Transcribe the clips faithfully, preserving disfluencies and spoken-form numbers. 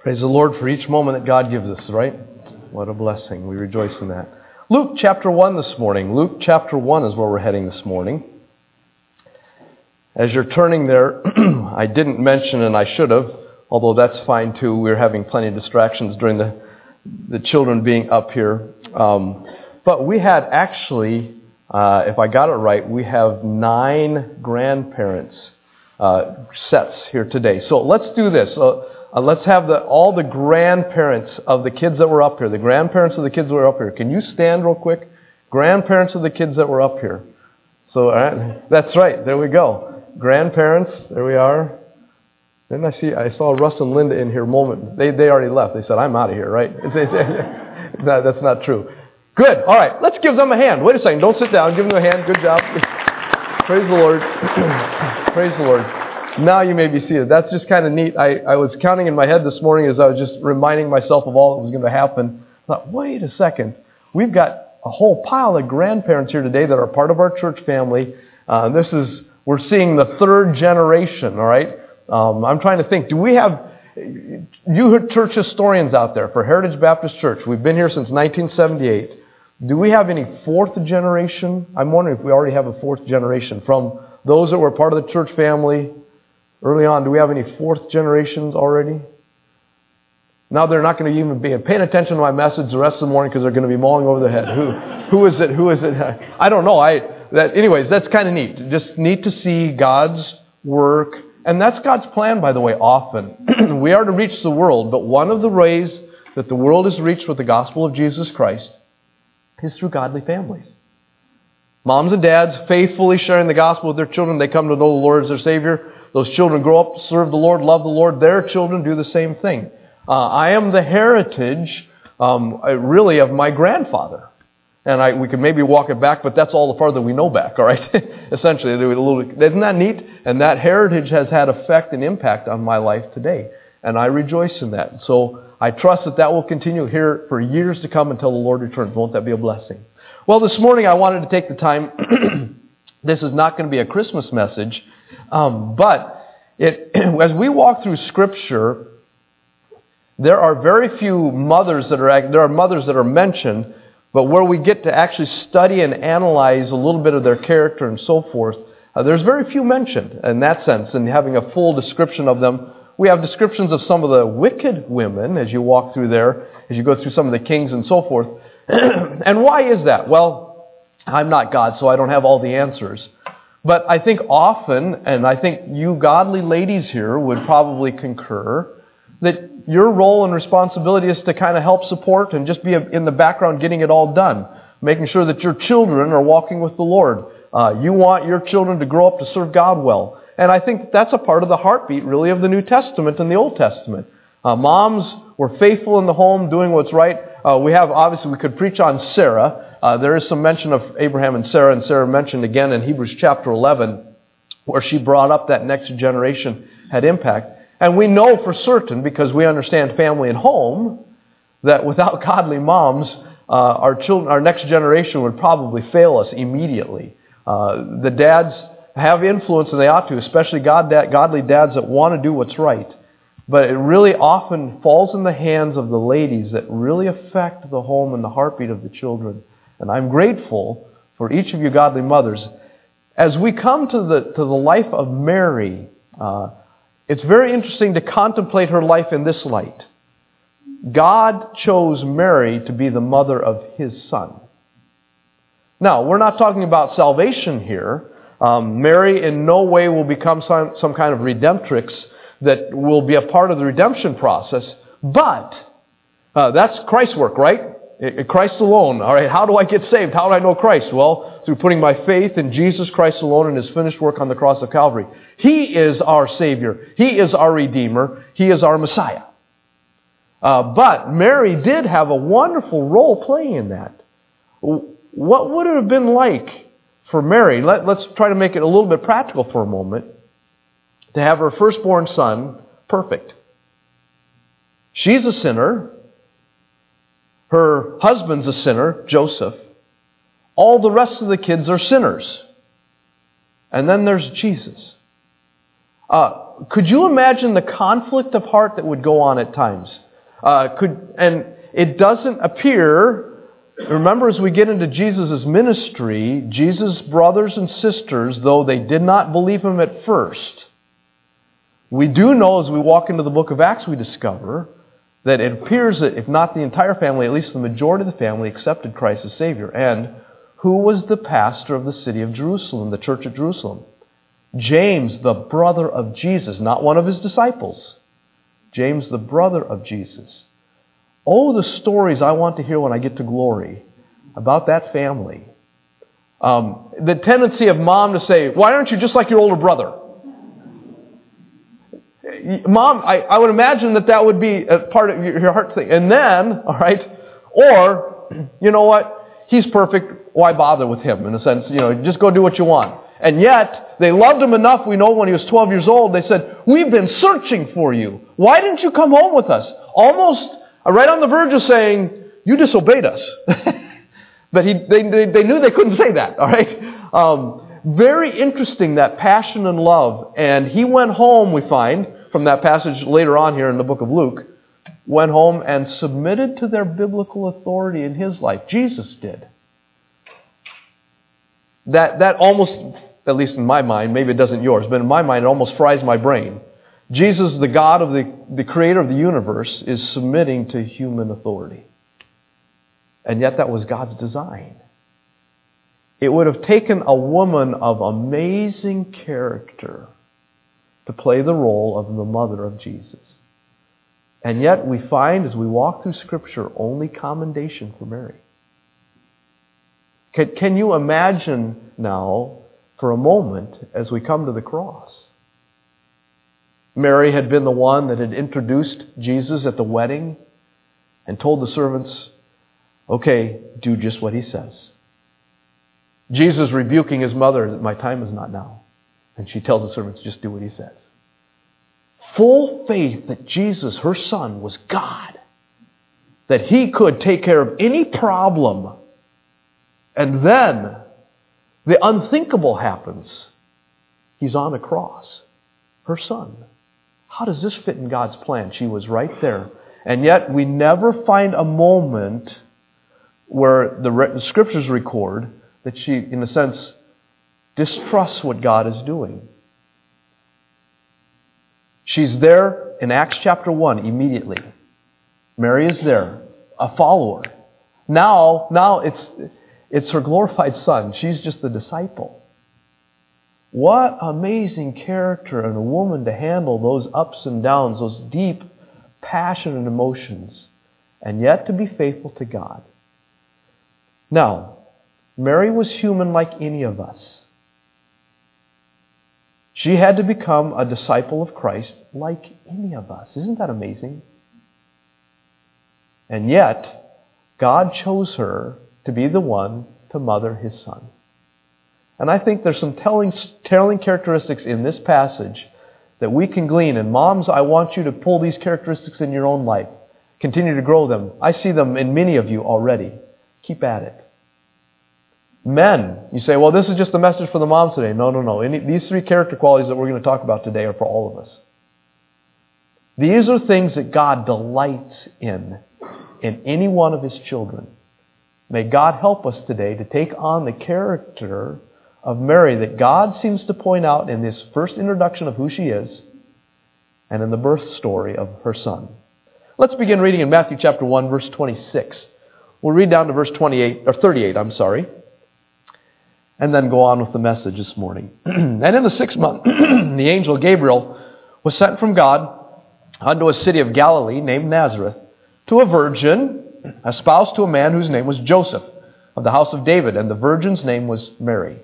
Praise the Lord for each moment that God gives us, right? What a blessing. We rejoice in that. Luke chapter one this morning. Luke chapter one is where we're heading this morning. As you're turning there, I didn't mention, and I should have, although that's fine too. We were having plenty of distractions during the, the children being up here. Um, but we had actually, uh, if I got it right, we have nine grandparents uh, sets here today. So let's do this. Uh, Uh, let's have the, all the grandparents of the kids that were up here, the grandparents of the kids that were up here. Can you stand real quick? Grandparents of the kids that were up here. So, all right, that's right. There we go. Grandparents, there we are. Didn't I see, I saw Russ and Linda in here a moment. They, they already left. They said, I'm out of here, right? No, that's not true. Good. All right, let's give them a hand. Wait a second. Don't sit down. Give them a hand. Good job. Praise the Lord. Praise the Lord. Now you may be seated. That's just kind of neat. I, I was counting in my head this morning as I was just reminding myself of all that was going to happen. I thought, wait a second. We've got a whole pile of grandparents here today that are part of our church family. Uh, this is, we're seeing the third generation, all right? Um, I'm trying to think, do we have, you church historians out there for Heritage Baptist Church, we've been here since nineteen seventy-eight. Do we have any fourth generation? I'm wondering if we already have a fourth generation from those that were part of the church family early on. Do we have any fourth generations already? Now they're not going to even be paying attention to my message the rest of the morning because they're going to be mulling over their head. Who, who is it? Who is it? I don't know. I that anyways. That's kind of neat. Just neat to see God's work, and that's God's plan, by the way. Often we are to reach the world, but one of the ways that the world is reached with the gospel of Jesus Christ is through godly families. Moms and dads faithfully sharing the gospel with their children. They come to know the Lord as their Savior. Those children grow up to serve the Lord, love the Lord. Their children do the same thing. Uh, I am the heritage, um, really, of my grandfather. And I, we could maybe walk it back, but that's all the farther we know back, all right? Essentially, a little, isn't that neat? And that heritage has had effect and impact on my life today. And I rejoice in that. So I trust that that will continue here for years to come until the Lord returns. Won't that be a blessing? Well, this morning I wanted to take the time. This is not going to be a Christmas message. Um, but it, as we walk through Scripture, there are very few mothers that are there are mothers that are mentioned, but where we get to actually study and analyze a little bit of their character and so forth, uh, there's very few mentioned in that sense. And having a full description of them, we have descriptions of some of the wicked women as you walk through there, as you go through some of the kings and so forth. And why is that? Well, I'm not God, so I don't have all the answers. But I think often, and I think you godly ladies here would probably concur, that your role and responsibility is to kind of help support and just be in the background getting it all done, making sure that your children are walking with the Lord. Uh, you want your children to grow up to serve God well. And I think that's a part of the heartbeat, really, of the New Testament and the Old Testament. Uh, moms were faithful in the home, doing what's right. Uh, we have, obviously, we could preach on Sarah. Uh, there is some mention of Abraham and Sarah, and Sarah mentioned again in Hebrews chapter eleven, where she brought up that next generation had impact. And we know for certain, because we understand family and home, that without godly moms, uh, our children, our next generation would probably fail us immediately. Uh, the dads have influence, and they ought to, especially God, godly dads that want to do what's right. But it really often falls in the hands of the ladies that really affect the home and the heartbeat of the children. And I'm grateful for each of you godly mothers. As we come to the to the life of Mary, uh, it's very interesting to contemplate her life in this light. God chose Mary to be the mother of His Son. Now, we're not talking about salvation here. Um, Mary in no way will become some, some kind of redemptrix that will be a part of the redemption process. But uh, that's Christ's work, right? Christ alone. All right, how do I get saved? How do I know Christ? Well, through putting my faith in Jesus Christ alone and His finished work on the cross of Calvary. He is our Savior. He is our Redeemer. He is our Messiah. Uh, but Mary did have a wonderful role playing in that. What would it have been like for Mary? Let, let's try to make it a little bit practical for a moment. To have her firstborn son perfect. She's a sinner. Her husband's a sinner, Joseph. All the rest of the kids are sinners. And then there's Jesus. Uh, could you imagine the conflict of heart that would go on at times? Uh, could and it doesn't appear. Remember, as we get into Jesus' ministry, Jesus' brothers and sisters, though they did not believe him at first, we do know as we walk into the book of Acts, we discover that it appears that if not the entire family, at least the majority of the family accepted Christ as Savior. And who was the pastor of the city of Jerusalem, the church at Jerusalem? James, the brother of Jesus, not one of his disciples. James, the brother of Jesus. Oh, the stories I want to hear when I get to glory about that family. Um, the tendency of mom to say, why aren't you just like your older brother? Mom, I, I would imagine that that would be a part of your heart thing. And then, all right, or, you know what, he's perfect, why bother with him? In a sense, you know, just go do what you want. And yet, they loved him enough, we know when he was twelve years old, they said, we've been searching for you. Why didn't you come home with us? Almost right on the verge of saying, you disobeyed us. But he, they, they, they knew they couldn't say that, all right? Um, very interesting, that passion and love. And he went home, we find, from that passage later on here in the book of Luke, went home and submitted to their biblical authority in his life. Jesus did. That, that almost, at least in my mind, maybe it doesn't yours, but in my mind it almost fries my brain. Jesus, the God of the, the creator of the universe, is submitting to human authority. And yet that was God's design. It would have taken a woman of amazing character to play the role of the mother of Jesus. And yet we find, as we walk through Scripture, only commendation for Mary. Can, can you imagine now, for a moment, as we come to the cross? Mary had been the one that had introduced Jesus at the wedding and told the servants, okay, do just what he says. Jesus rebuking his mother, my time is not now. And she tells the servants, just do what he says. Full faith that Jesus, her son, was God. That he could take care of any problem. And then the unthinkable happens. He's on a cross. Her son. How does this fit in God's plan? She was right there. And yet we never find a moment where the, the Scriptures record that she, in a sense, distrusts what God is doing. She's there in Acts chapter one immediately. Mary is there, a follower. Now, now it's, it's her glorified son. She's just the disciple. What amazing character in a woman to handle those ups and downs, those deep, passionate emotions, and yet to be faithful to God. Now, Mary was human like any of us. She had to become a disciple of Christ like any of us. Isn't that amazing? And yet, God chose her to be the one to mother his son. And I think there's some telling, telling characteristics in this passage that we can glean. And moms, I want you to pull these characteristics in your own life. Continue to grow them. I see them in many of you already. Keep at it. Men, you say, well, this is just a message for the moms today. No, no, no. Any, these three character qualities that we're going to talk about today are for all of us. These are things that God delights in, in any one of his children. May God help us today to take on the character of Mary that God seems to point out in this first introduction of who she is and in the birth story of her son. Let's begin reading in Matthew chapter one, verse twenty-six. We'll read down to verse twenty-eight, or thirty-eight, I'm sorry, and then go on with the message this morning. And in the sixth month, the angel Gabriel was sent from God unto a city of Galilee named Nazareth, to a virgin espoused to a man whose name was Joseph, of the house of David, and the virgin's name was Mary.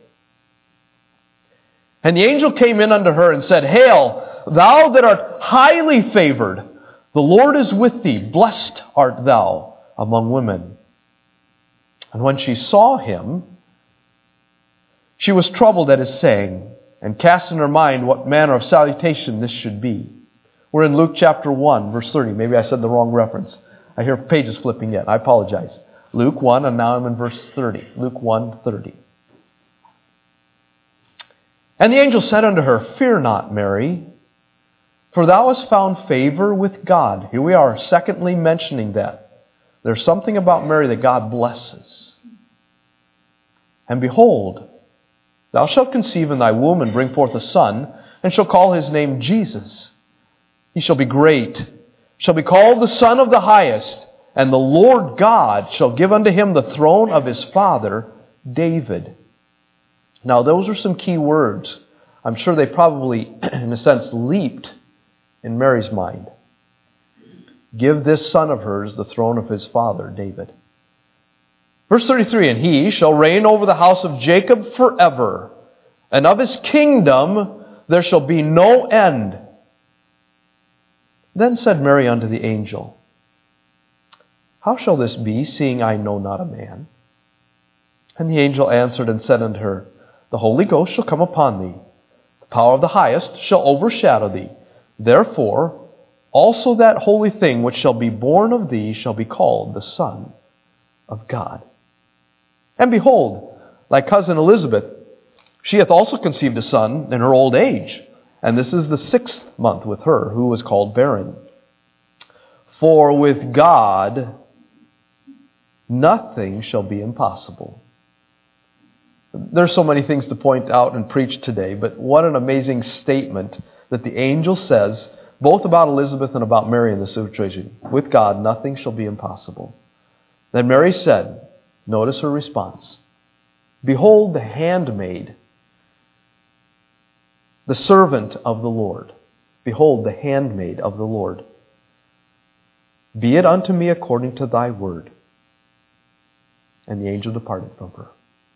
And the angel came in unto her and said, Hail, thou that art highly favored, the Lord is with thee, blessed art thou among women. And when she saw him, she was troubled at his saying, and cast in her mind what manner of salutation this should be. We're in Luke chapter one, verse thirty. Maybe I said the wrong reference. I hear pages flipping yet. I apologize. Luke one, and now I'm in verse thirty. Luke one, thirty. And the angel said unto her, Fear not, Mary, For thou hast found favor with God. Here we are, secondly mentioning that. There's something about Mary that God blesses. And behold, thou shalt conceive in thy womb and bring forth a son, and shall call his name Jesus. He shall be great, shall be called the Son of the Highest, and the Lord God shall give unto him the throne of his father David. Now those are some key words. I'm sure they probably, in a sense, leaped in Mary's mind. Give this son of hers the throne of his father David. Verse thirty-three, and he shall reign over the house of Jacob forever, and of his kingdom there shall be no end. Then said Mary unto the angel, How shall this be, seeing I know not a man? And the angel answered and said unto her, The Holy Ghost shall come upon thee. The power of the highest shall overshadow thee. Therefore, also that holy thing which shall be born of thee shall be called the Son of God. And behold, thy cousin Elizabeth, she hath also conceived a son in her old age, and this is the sixth month with her, who was called barren. For with God nothing shall be impossible. There's so many things to point out and preach today, but what an amazing statement that the angel says, both about Elizabeth and about Mary in this situation. With God nothing shall be impossible. Then Mary said, notice her response, Behold the handmaid, the servant of the Lord. Behold the handmaid of the Lord. Be it unto me according to thy word. And the angel departed from her.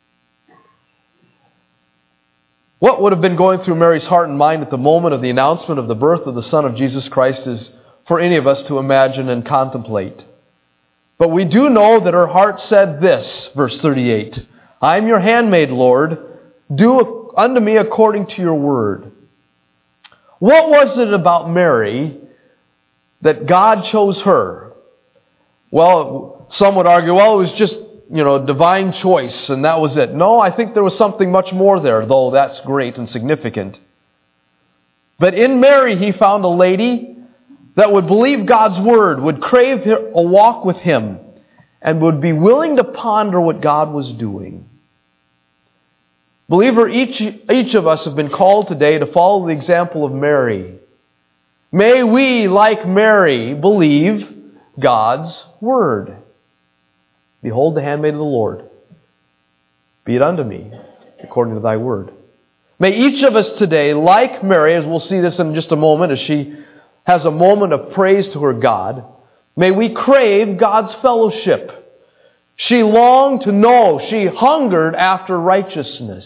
What would have been going through Mary's heart and mind at the moment of the announcement of the birth of the Son of Jesus Christ is for any of us to imagine and contemplate. But we do know that her heart said this, verse thirty-eight, I am your handmaid, Lord. Do unto me according to your word. What was it about Mary that God chose her? Well, some would argue, well, it was just, you know, divine choice, and that was it. No, I think there was something much more there, though that's great and significant. But in Mary, he found a lady that would believe God's word, would crave a walk with him, and would be willing to ponder what God was doing. Believer, each, each of us have been called today to follow the example of Mary. May we, like Mary, believe God's word. Behold the handmaid of the Lord. Be it unto me according to thy word. May each of us today, like Mary, as we'll see this in just a moment, as she has a moment of praise to her God, may we crave God's fellowship. She longed to know, she hungered after righteousness.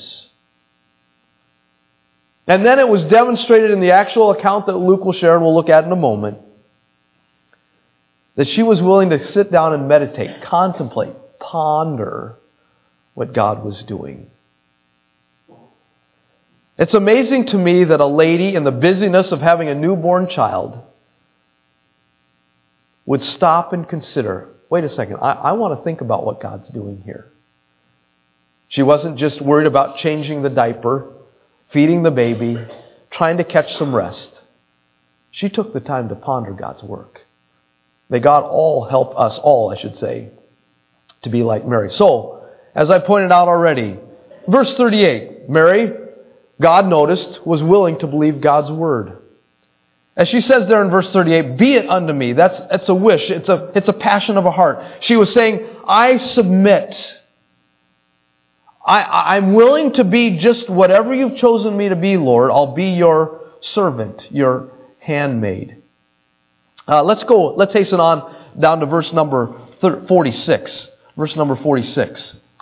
And then it was demonstrated in the actual account that Luke will share and we'll look at in a moment, that she was willing to sit down and meditate, contemplate, ponder what God was doing. It's amazing to me that a lady in the busyness of having a newborn child would stop and consider, wait a second, I, I want to think about what God's doing here. She wasn't just worried about changing the diaper, feeding the baby, trying to catch some rest. She took the time to ponder God's work. May God all help us all, I should say, to be like Mary. So, as I pointed out already, verse thirty-eight, Mary, God noticed, was willing to believe God's word. As she says there in verse thirty-eight, be it unto me. That's, that's a wish. It's a, it's a passion of a heart. She was saying, I submit. I, I'm willing to be just whatever you've chosen me to be, Lord. I'll be your servant, your handmaid. Uh, let's go, let's hasten on down to verse number forty-six. Verse number forty-six.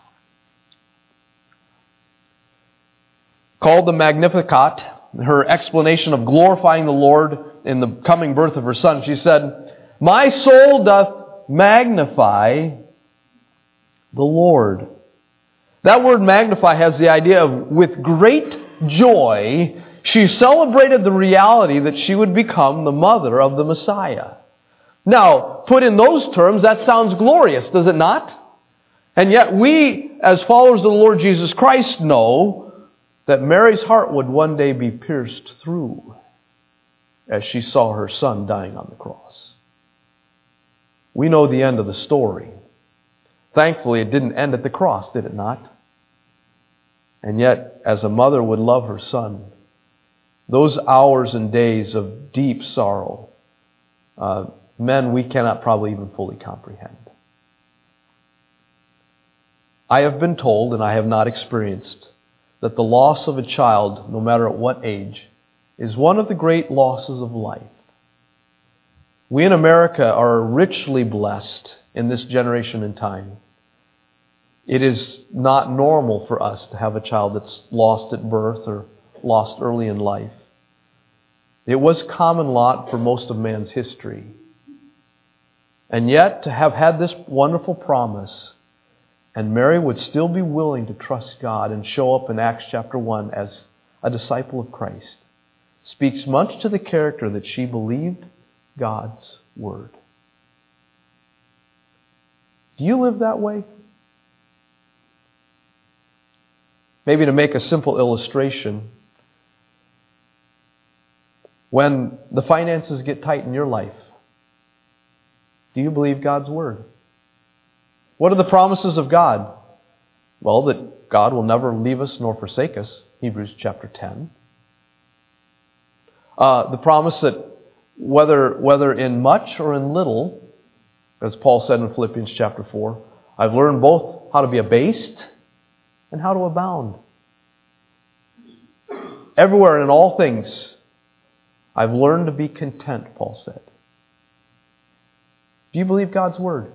Called the Magnificat, her explanation of glorifying the Lord in the coming birth of her son. She said, my soul doth magnify the Lord. That word magnify has the idea of with great joy, she celebrated the reality that she would become the mother of the Messiah. Now, put in those terms, that sounds glorious, does it not? And yet we, as followers of the Lord Jesus Christ, know that Mary's heart would one day be pierced through. as she saw her son dying on the cross. We know the end of the story. Thankfully, it didn't end at the cross, did it not? And yet, as a mother would love her son, those hours and days of deep sorrow, uh, men, we cannot probably even fully comprehend. I have been told, and I have not experienced, that the loss of a child, no matter at what age, is one of the great losses of life. We in America are richly blessed in this generation and time. It is not normal for us to have a child that's lost at birth or lost early in life. It was common lot for most of man's history. And yet, to have had this wonderful promise, and Mary would still be willing to trust God and show up in Acts chapter one as a disciple of Christ, speaks much to the character that she believed God's word. Do you live that way? Maybe to make a simple illustration, when the finances get tight in your life, do you believe God's word? What are the promises of God? Well, that God will never leave us nor forsake us, Hebrews chapter ten. Uh, the promise that whether, whether in much or in little, as Paul said in Philippians chapter four, I've learned both how to be abased and how to abound. Everywhere and in all things, I've learned to be content, Paul said. Do you believe God's word?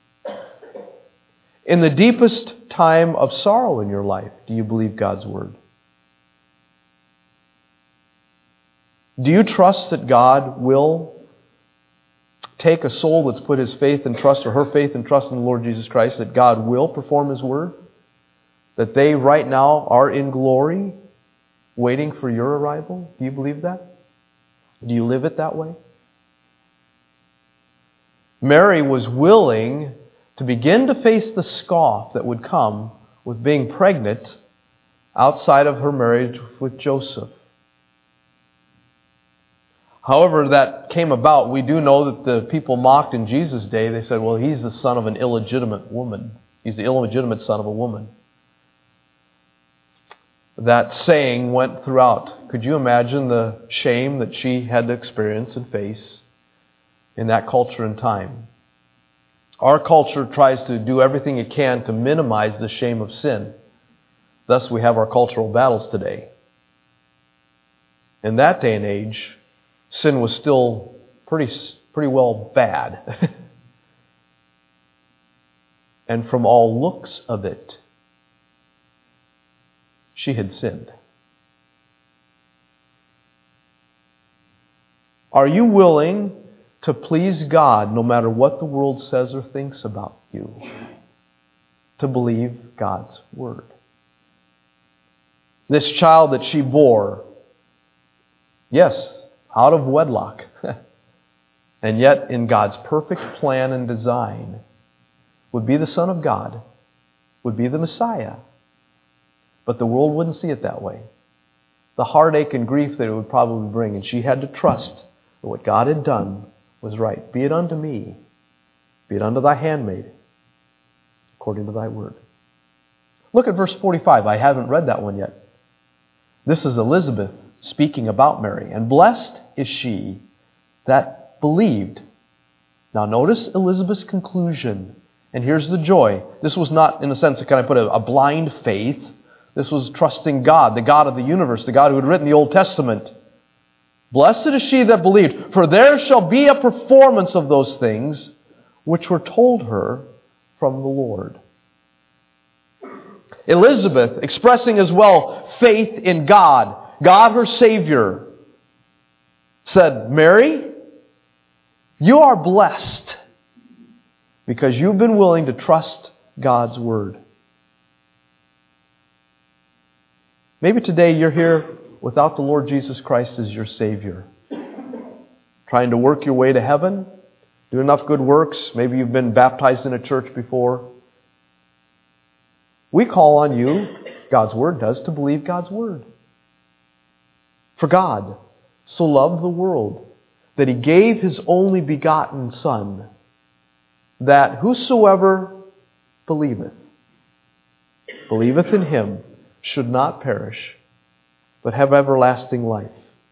In the deepest time of sorrow in your life, do you believe God's word? Do you trust that God will take a soul that's put his faith and trust, or her faith and trust in the Lord Jesus Christ, that God will perform his word? That they right now are in glory, waiting for your arrival? Do you believe that? Do you live it that way? Mary was willing to begin to face the scoff that would come with being pregnant outside of her marriage with Joseph. However that came about, we do know that the people mocked in Jesus' day. They said, well, he's the son of an illegitimate woman. He's the illegitimate son of a woman. That saying went throughout. Could you imagine the shame that she had to experience and face in that culture and time? Our culture tries to do everything it can to minimize the shame of sin. Thus, we have our cultural battles today. In that day and age, sin was still pretty, pretty well bad. And from all looks of it, she had sinned. Are you willing to please God no matter what the world says or thinks about you? To believe God's word. This child that she bore, yes, out of wedlock, and yet in God's perfect plan and design, would be the Son of God, would be the Messiah. But the world wouldn't see it that way. The heartache and grief that it would probably bring, and she had to trust that what God had done was right. Be it unto me, be it unto thy handmaid, according to thy word. Look at verse forty-five. I haven't read that one yet. This is Elizabeth speaking about Mary. And blessed is she that believed. Now notice Elizabeth's conclusion. And here's the joy. This was not, in a sense, can I put a, a blind faith. This was trusting God, the God of the universe, the God who had written the Old Testament. Blessed is she that believed, for there shall be a performance of those things which were told her from the Lord. Elizabeth, expressing as well faith in God, God her Savior, said, Mary, you are blessed because you've been willing to trust God's word. Maybe today you're here without the Lord Jesus Christ as your Savior. Trying to work your way to heaven, do enough good works. Maybe you've been baptized in a church before. We call on you, God's Word does, to believe God's Word. For God so loved the world, that He gave His only begotten Son, that whosoever believeth, believeth in Him, should not perish, but have everlasting life.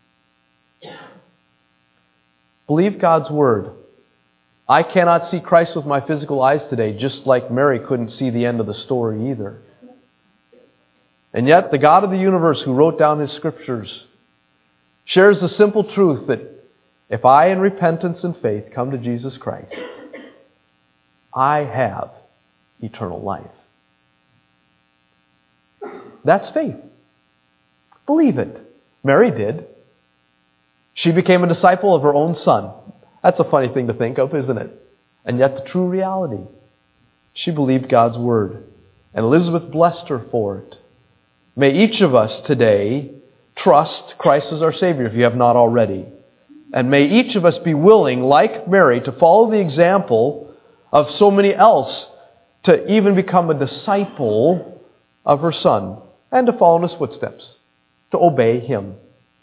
Believe God's Word. I cannot see Christ with my physical eyes today, just like Mary couldn't see the end of the story either. And yet, the God of the universe who wrote down His Scriptures shares the simple truth that if I, in repentance and faith, come to Jesus Christ, I have eternal life. That's faith. Believe it. Mary did. She became a disciple of her own son. That's a funny thing to think of, isn't it? And yet the true reality. She believed God's Word. And Elizabeth blessed her for it. May each of us today trust Christ as our Savior, if you have not already. And may each of us be willing, like Mary, to follow the example of so many else, to even become a disciple of her Son, and to follow in His footsteps, to obey Him.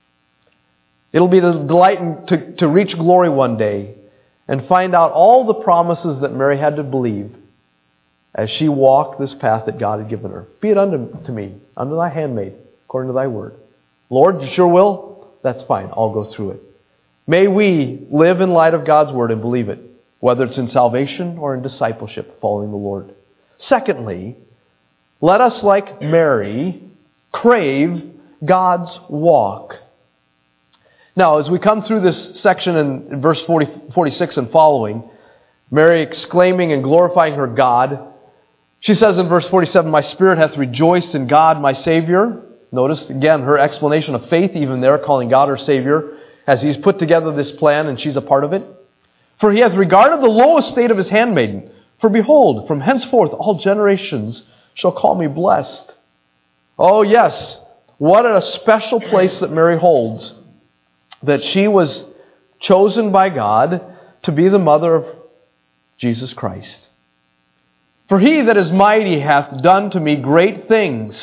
It'll be the delight in, to, to reach glory one day and find out all the promises that Mary had to believe as she walked this path that God had given her. Be it unto to me, unto thy handmaid, according to thy word. Lord, you sure will? That's fine. I'll go through it. May we live in light of God's Word and believe it, whether it's in salvation or in discipleship, following the Lord. Secondly, let us, like Mary, crave God's walk. Now, as we come through this section in verse forty, forty-six and following, Mary exclaiming and glorifying her God, she says in verse forty-seven, "My spirit hath rejoiced in God my Savior." Notice again her explanation of faith, even there, calling God her Savior, as He's put together this plan and she's a part of it. "For He hath regarded the low estate of His handmaiden. For behold, from henceforth all generations shall call me blessed." Oh yes, what a special place that Mary holds, that she was chosen by God to be the mother of Jesus Christ. "For He that is mighty hath done to me great things.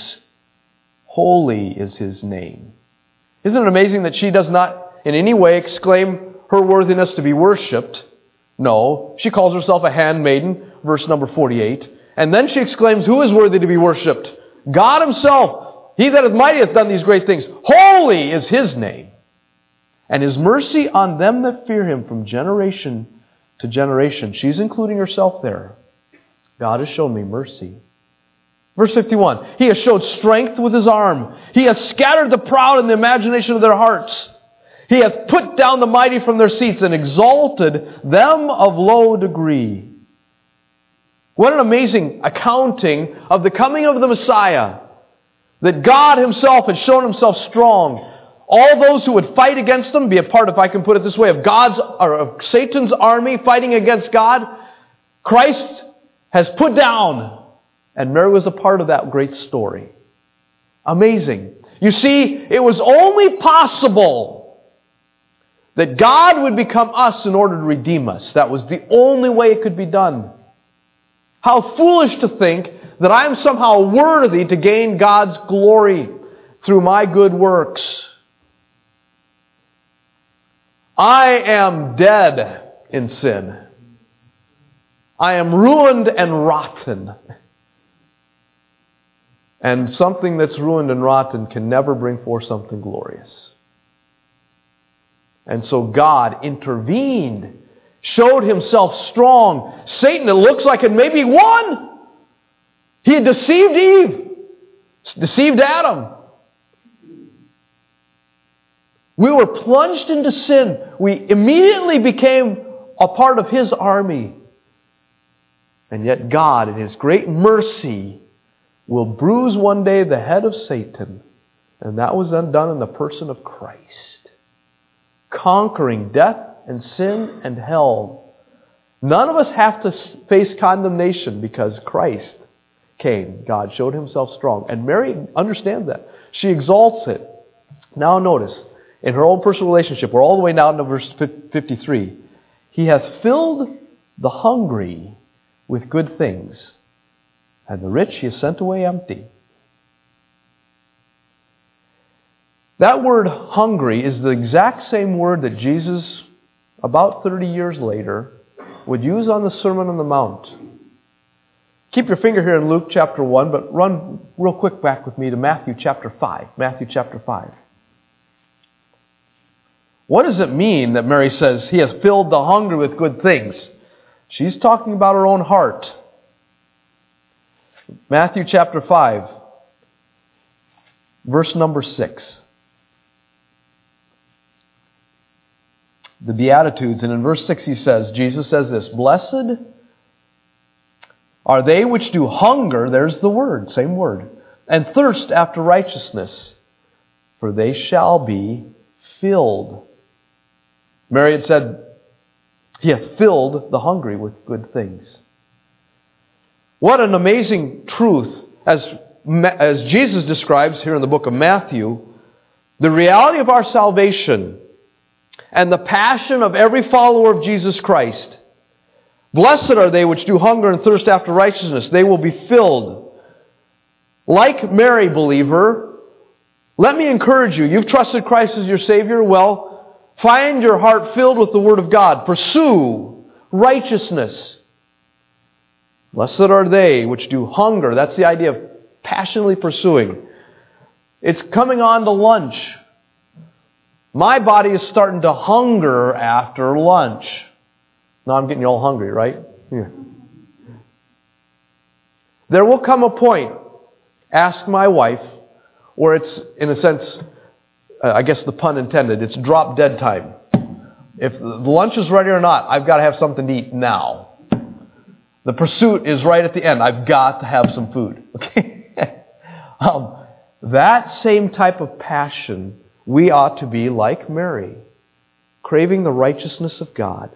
Holy is His name." Isn't it amazing that she does not in any way exclaim her worthiness to be worshipped? No, she calls herself a handmaiden, verse number forty-eight. And then she exclaims, who is worthy to be worshipped? God Himself. "He that is mighty hath done these great things. Holy is His name. And His mercy on them that fear Him from generation to generation." She's including herself there. God has shown me mercy. Verse fifty-one, "He has showed strength with His arm. He has scattered the proud in the imagination of their hearts. He hath put down the mighty from their seats and exalted them of low degree." What an amazing accounting of the coming of the Messiah. That God Himself had shown Himself strong. All those who would fight against Him, be a part, if I can put it this way, of God's or of Satan's army fighting against God, Christ has put down. And Mary was a part of that great story. Amazing. You see, it was only possible that God would become us in order to redeem us. That was the only way it could be done. How foolish to think that I am somehow worthy to gain God's glory through my good works. I am dead in sin. I am ruined and rotten. And something that's ruined and rotten can never bring forth something glorious. And so God intervened, showed Himself strong. Satan, it looks like it maybe won. He had deceived Eve, deceived Adam. We were plunged into sin. We immediately became a part of His army. And yet God, in His great mercy, will bruise one day the head of Satan. And that was done in the person of Christ. Conquering death and sin and hell. None of us have to face condemnation because Christ came. God showed Himself strong. And Mary understands that. She exalts it. Now notice, in her own personal relationship, we're all the way now to verse fifty-three. "He hath filled the hungry with good things, and the rich He has sent away empty." That word hungry is the exact same word that Jesus, about thirty years later, would use on the Sermon on the Mount. Keep your finger here in Luke chapter one, but run real quick back with me to Matthew chapter five. Matthew chapter five. What does it mean that Mary says, He has filled the hungry with good things? She's talking about her own heart. Matthew chapter five, verse number six. The Beatitudes, and in verse six he says, Jesus says this, Blessed are they which do hunger, there's the word, same word, and thirst after righteousness, for they shall be filled. Mary had said, He hath filled the hungry with good things. What an amazing truth. As, as Jesus describes here in the book of Matthew, the reality of our salvation and the passion of every follower of Jesus Christ. Blessed are they which do hunger and thirst after righteousness. They will be filled. Like Mary, believer, let me encourage you. You've trusted Christ as your Savior. Well, find your heart filled with the Word of God. Pursue righteousness. Blessed are they which do hunger. That's the idea of passionately pursuing. It's coming on to lunch. My body is starting to hunger after lunch. Now I'm getting you all hungry, right? Yeah. There will come a point, ask my wife, where it's, in a sense, uh, I guess the pun intended, it's drop dead time. If the lunch is ready or not, I've got to have something to eat now. The pursuit is right at the end. I've got to have some food. Okay? um, that same type of passion, we ought to be like Mary, craving the righteousness of God.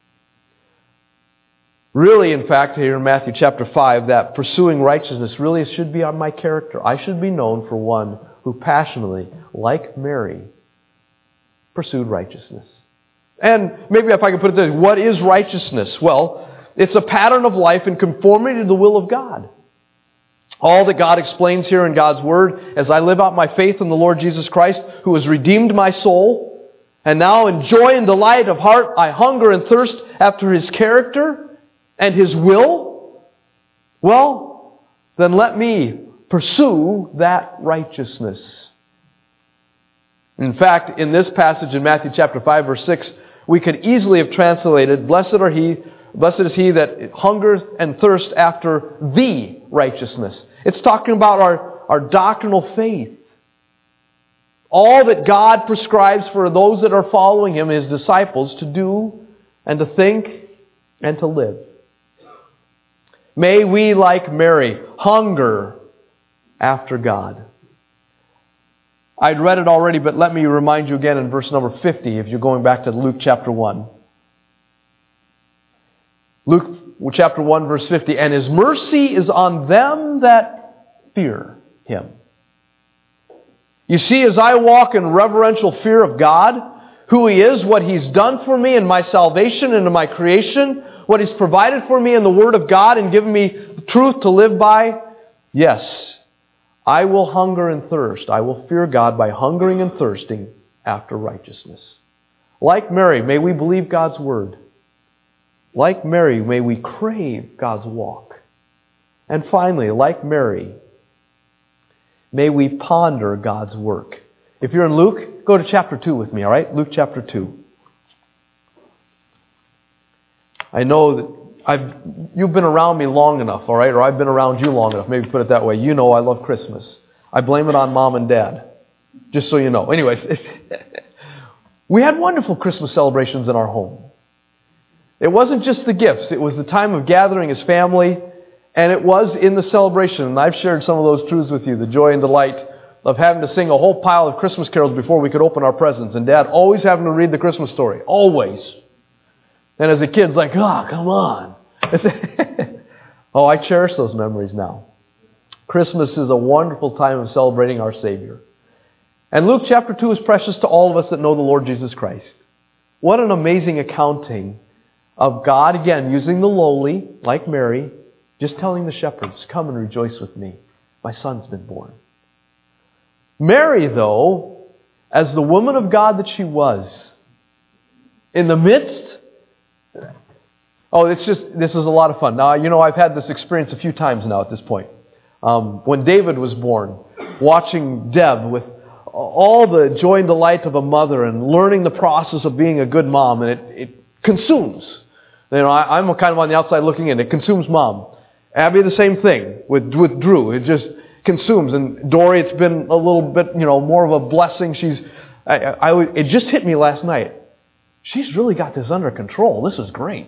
Really, in fact, here in Matthew chapter five, that pursuing righteousness really should be on my character. I should be known for one who passionately, like Mary, pursued righteousness. And maybe if I can put it this way, what is righteousness? Well, it's a pattern of life in conformity to the will of God. All that God explains here in God's Word, as I live out my faith in the Lord Jesus Christ, who has redeemed my soul, and now in joy and delight of heart, I hunger and thirst after His character and His will. Well, then let me pursue that righteousness. In fact, in this passage in Matthew chapter five, verse six, we could easily have translated, Blessed are he, blessed is he that hungers and thirsts after the righteousness. It's talking about our, our doctrinal faith. All that God prescribes for those that are following Him, His disciples, to do and to think and to live. May we, like Mary, hunger after God. I'd read it already, but let me remind you again in verse number fifty, if you're going back to Luke chapter one. Luke chapter one, verse fifty, and His mercy is on them that fear Him. You see, as I walk in reverential fear of God, who He is, what He's done for me in my salvation and in my creation, what He's provided for me in the Word of God and given me truth to live by, yes, I will hunger and thirst. I will fear God by hungering and thirsting after righteousness. Like Mary, may we believe God's Word. Like Mary, may we crave God's walk. And finally, like Mary, may we ponder God's work. If you're in Luke, go to chapter two with me, all right? Luke chapter two. I know that I've you've been around me long enough, all right? Or I've been around you long enough. Maybe put it that way. You know I love Christmas. I blame it on Mom and Dad. Just so you know. Anyways, we had wonderful Christmas celebrations in our home. It wasn't just the gifts. It was the time of gathering as family. And it was in the celebration. And I've shared some of those truths with you. The joy and delight of having to sing a whole pile of Christmas carols before we could open our presents. And Dad always having to read the Christmas story. Always. And as a kid, it's like, oh, come on. Oh, I cherish those memories now. Christmas is a wonderful time of celebrating our Savior. And Luke chapter two is precious to all of us that know the Lord Jesus Christ. What an amazing accounting of God, again, using the lowly, like Mary, just telling the shepherds, come and rejoice with me. My son's been born. Mary, though, as the woman of God that she was, in the midst, oh, it's just, this is a lot of fun. Now, you know, I've had this experience a few times now at this point. Um, when David was born, watching Deb with all the joy and delight of a mother and learning the process of being a good mom, and it, it consumes. You know, I, I'm kind of on the outside looking in. It consumes Mom. Abby, the same thing with with Drew. It just consumes. And Dory, it's been a little bit, you know, more of a blessing. She's, I, I, it just hit me last night. She's really got this under control. This is great.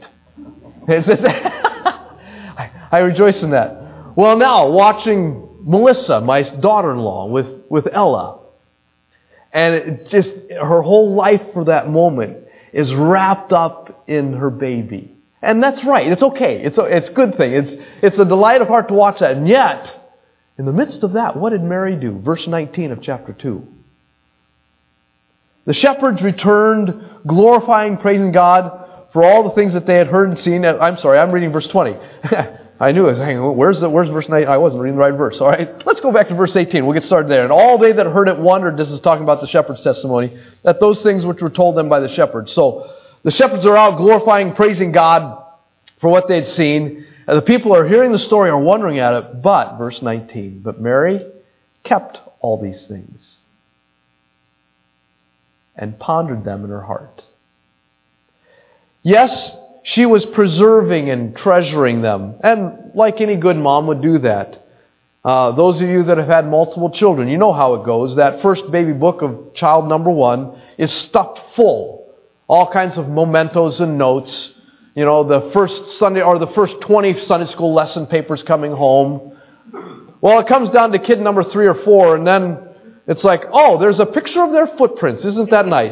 I, I rejoice in that. Well, now watching Melissa, my daughter-in-law, with with Ella, and it just her whole life for that moment is wrapped up in her baby. And that's right. It's okay. It's a, it's a good thing. It's, it's a delight of heart to watch that. And yet, in the midst of that, what did Mary do? Verse nineteen of chapter two. The shepherds returned, glorifying, praising God for all the things that they had heard and seen. I'm sorry, I'm reading verse twenty. I knew I was hanging on. Where's, the, where's verse nineteen? I wasn't reading the right verse. All right, let's go back to verse eighteen. We'll get started there. And all they that heard it wondered, this is talking about the shepherd's testimony, at those things which were told them by the shepherds. So the shepherds are out glorifying, praising God for what they'd seen. And the people are hearing the story, are wondering at it. But, verse nineteen, but Mary kept all these things and pondered them in her heart. Yes, she was preserving and treasuring them. And like any good mom would do that. Uh, those of you that have had multiple children, you know how it goes. That first baby book of child number one is stuffed full. All kinds of mementos and notes. You know, the first Sunday or the first twenty Sunday school lesson papers coming home. Well, it comes down to kid number three or four, and then it's like, oh, there's a picture of their footprints. Isn't that nice?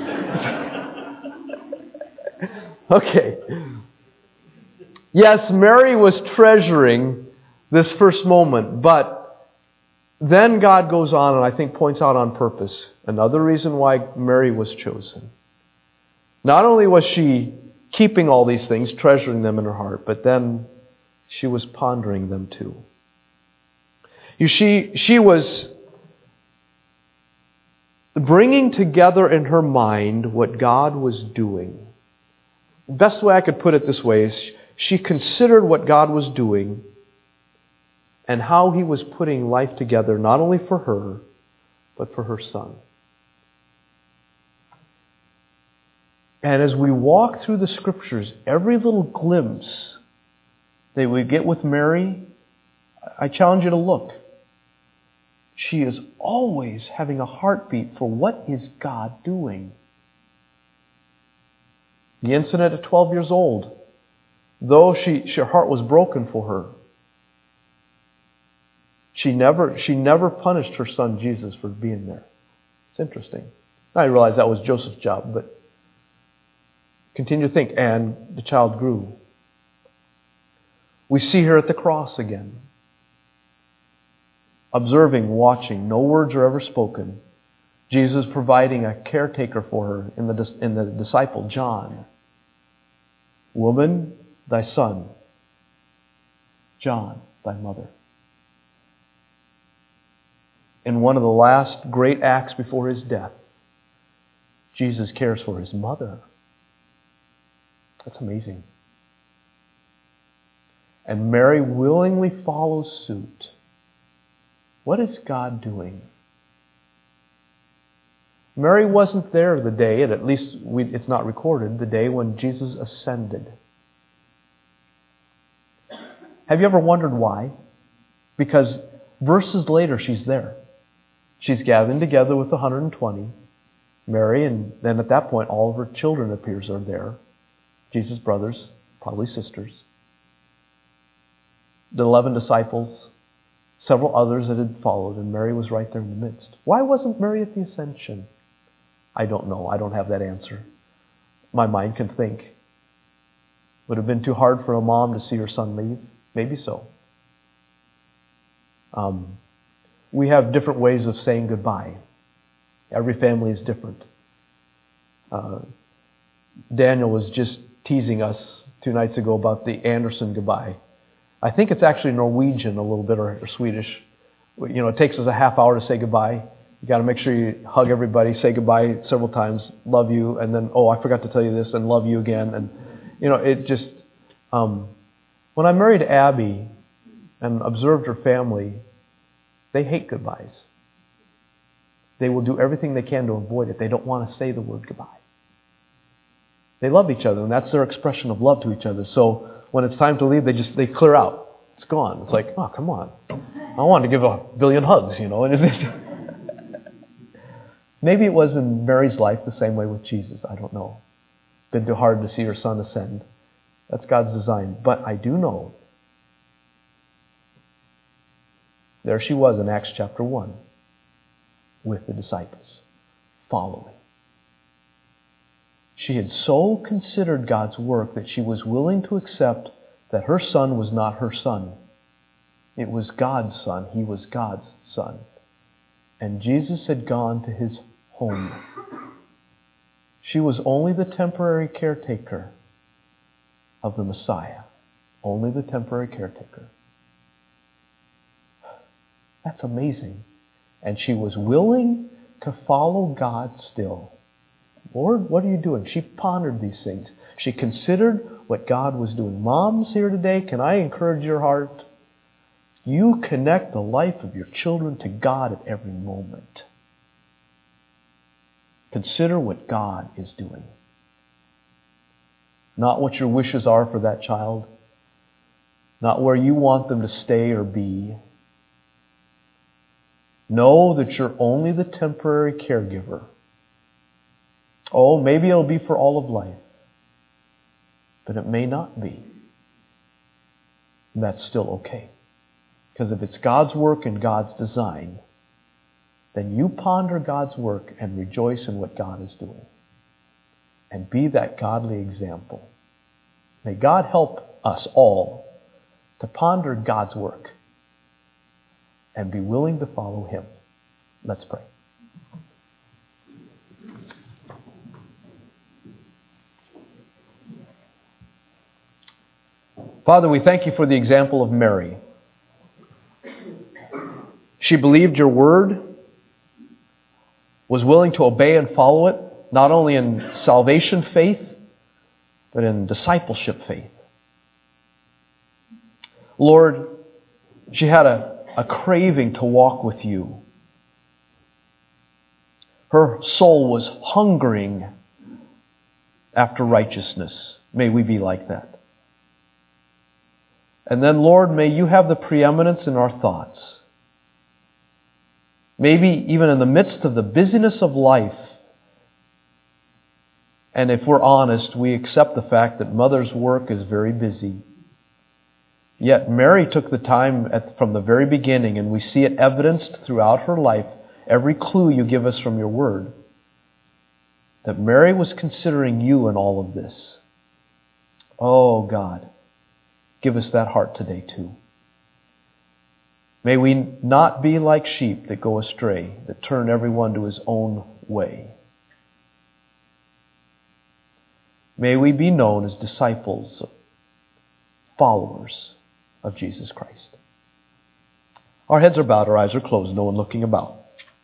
Okay. Yes, Mary was treasuring this first moment, but then God goes on and I think points out on purpose another reason why Mary was chosen. Not only was she keeping all these things, treasuring them in her heart, but then she was pondering them too. You see, she was bringing together in her mind what God was doing. The best way I could put it this way is she considered what God was doing and how He was putting life together not only for her, but for her son. And as we walk through the Scriptures, every little glimpse that we get with Mary, I challenge you to look. She is always having a heartbeat for what is God doing. The incident at twelve years old, though she, she, her heart was broken for her, she never, she never punished her son Jesus for being there. It's interesting. I realize that was Joseph's job, but continue to think, and the child grew. We see her at the cross again. Observing, watching, no words are ever spoken. Jesus providing a caretaker for her in the, in the disciple, John. Woman, thy son. John, thy mother. In one of the last great acts before His death, Jesus cares for His mother. That's amazing. And Mary willingly follows suit. What is God doing? Mary wasn't there the day, and at least we, it's not recorded, the day when Jesus ascended. Have you ever wondered why? Because verses later she's there. She's gathering together with the one hundred twenty. Mary, and then at that point all of her children, it appears, are there. Jesus' brothers, probably sisters. The eleven disciples, several others that had followed, and Mary was right there in the midst. Why wasn't Mary at the ascension? I don't know. I don't have that answer. My mind can think. Would it have been too hard for a mom to see her son leave? Maybe so. Um, we have different ways of saying goodbye. Every family is different. Uh, Daniel was just teasing us two nights ago about the Anderson goodbye. I think it's actually Norwegian a little bit, or, or Swedish. You know, it takes us a half hour to say goodbye. You got to make sure you hug everybody, say goodbye several times, love you, and then, oh, I forgot to tell you this, and love you again. And, you know, it just, um, when I married Abby and observed her family, they hate goodbyes. They will do everything they can to avoid it. They don't want to say the word goodbye. They love each other, and that's their expression of love to each other. So when it's time to leave, they just, they clear out. It's gone. It's like, oh, come on. I wanted to give a billion hugs, you know. And it's maybe it was in Mary's life the same way with Jesus. I don't know. It's been too hard to see her son ascend. That's God's design. But I do know there she was in Acts chapter one with the disciples, following. She had so considered God's work that she was willing to accept that her son was not her son. It was God's son. He was God's son. And Jesus had gone to his home. She was only the temporary caretaker of the Messiah. Only the temporary caretaker. That's amazing. And she was willing to follow God still. Lord, what are you doing? She pondered these things. She considered what God was doing. Moms here today, can I encourage your heart? You connect the life of your children to God at every moment. Consider what God is doing. Not what your wishes are for that child. Not where you want them to stay or be. Know that you're only the temporary caregiver. Oh, maybe it'll be for all of life. But it may not be. And that's still okay. Because if it's God's work and God's design, then you ponder God's work and rejoice in what God is doing. And be that godly example. May God help us all to ponder God's work and be willing to follow Him. Let's pray. Father, we thank you for the example of Mary. She believed your word, was willing to obey and follow it, not only in salvation faith, but in discipleship faith. Lord, she had a, a craving to walk with you. Her soul was hungering after righteousness. May we be like that. And then, Lord, may you have the preeminence in our thoughts. Maybe even in the midst of the busyness of life, and if we're honest, we accept the fact that mother's work is very busy. Yet Mary took the time at, from the very beginning, and we see it evidenced throughout her life, every clue you give us from your word, that Mary was considering you in all of this. Oh, God. Give us that heart today, too. May we not be like sheep that go astray, that turn everyone to his own way. May we be known as disciples, followers of Jesus Christ. Our heads are bowed, our eyes are closed, no one looking about.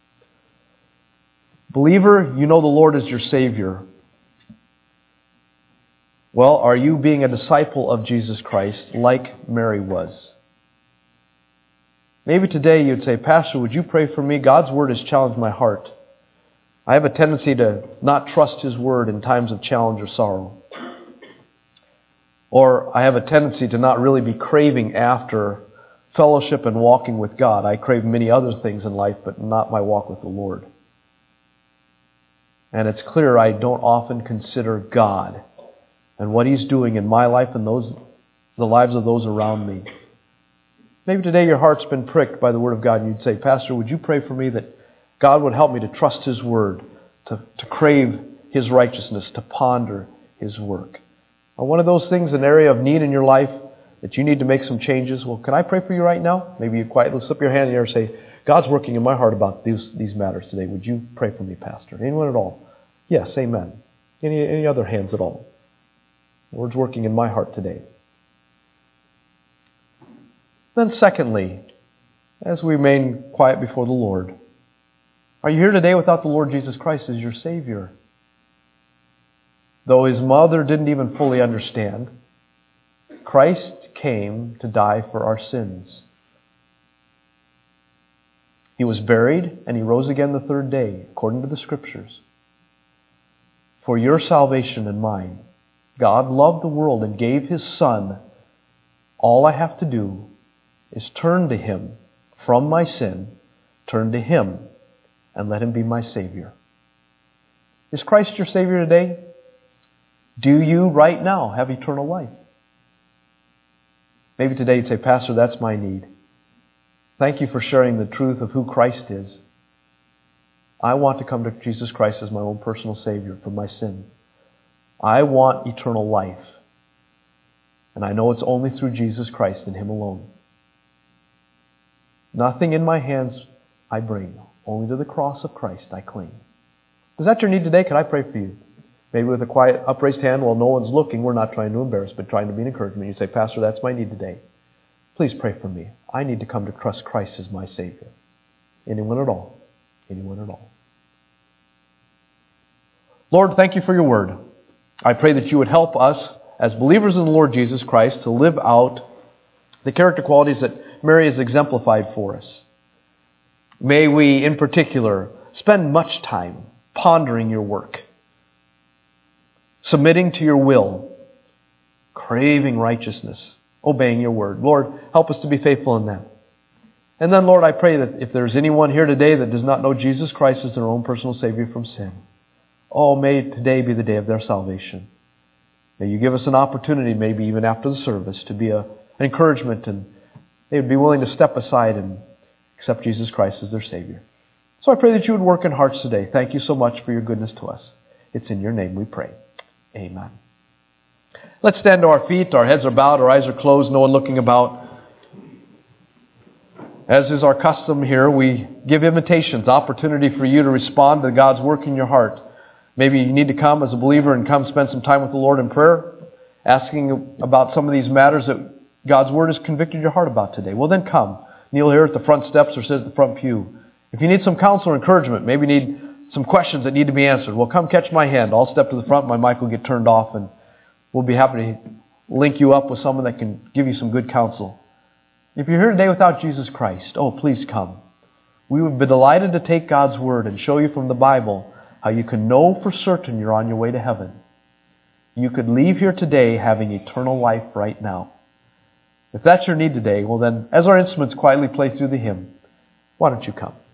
Believer, you know the Lord is your Savior. Well, are you being a disciple of Jesus Christ like Mary was? Maybe today you'd say, Pastor, would you pray for me? God's word has challenged my heart. I have a tendency to not trust His word in times of challenge or sorrow. Or I have a tendency to not really be craving after fellowship and walking with God. I crave many other things in life, but not my walk with the Lord. And it's clear I don't often consider God and what He's doing in my life and those, the lives of those around me. Maybe today your heart's been pricked by the Word of God and you'd say, Pastor, would you pray for me that God would help me to trust His Word, to, to crave His righteousness, to ponder His work? Are one of those things an area of need in your life that you need to make some changes? Well, can I pray for you right now? Maybe you quietly slip your hand in the air and say, God's working in my heart about these, these matters today. Would you pray for me, Pastor? Anyone at all? Yes, amen. Any, any other hands at all? The Lord's working in my heart today. Then secondly, as we remain quiet before the Lord, Are you here today without the Lord Jesus Christ as your Savior? Though his mother didn't even fully understand, Christ came to die for our sins. He was buried and he rose again the third day, according to the Scriptures. For your salvation and mine, God loved the world and gave his Son. All I have to do is turn to him from my sin, turn to him, and let him be my Savior. Is Christ your Savior today? Do you right now have eternal life? Maybe today you'd say, Pastor, that's my need. Thank you for sharing the truth of who Christ is. I want to come to Jesus Christ as my own personal Savior for my sin. I want eternal life. And I know it's only through Jesus Christ and him alone. Nothing in my hands I bring. Only to the cross of Christ I cling. Is that your need today? Can I pray for you? Maybe with a quiet, upraised hand while no one's looking. We're not trying to embarrass, but trying to be an encouragement. You say, Pastor, that's my need today. Please pray for me. I need to come to trust Christ as my Savior. Anyone at all? Anyone at all? Lord, thank you for your word. I pray that you would help us as believers in the Lord Jesus Christ to live out the character qualities that Mary has exemplified for us. May we, in particular, spend much time pondering your work, submitting to your will, craving righteousness, obeying your word. Lord, help us to be faithful in that. And then, Lord, I pray that if there's anyone here today that does not know Jesus Christ as their own personal Savior from sin, oh, may today be the day of their salvation. May you give us an opportunity, maybe even after the service, to be a, an encouragement, and they would be willing to step aside and accept Jesus Christ as their Savior. So I pray that you would work in hearts today. Thank you so much for your goodness to us. It's in your name we pray. Amen. Let's stand to our feet. Our heads are bowed. Our eyes are closed. No one looking about. As is our custom here, we give invitations, opportunity for you to respond to God's work in your heart. Maybe you need to come as a believer and come spend some time with the Lord in prayer, asking about some of these matters that God's Word has convicted your heart about today. Well, then come. Kneel here at the front steps or sit at the front pew. If you need some counsel or encouragement, maybe you need some questions that need to be answered, well, come catch my hand. I'll step to the front. My mic will get turned off, and we'll be happy to link you up with someone that can give you some good counsel. If you're here today without Jesus Christ, oh, please come. We would be delighted to take God's Word and show you from the Bible how you can know for certain you're on your way to heaven. You could leave here today having eternal life right now. If that's your need today, well then, as our instruments quietly play through the hymn, why don't you come?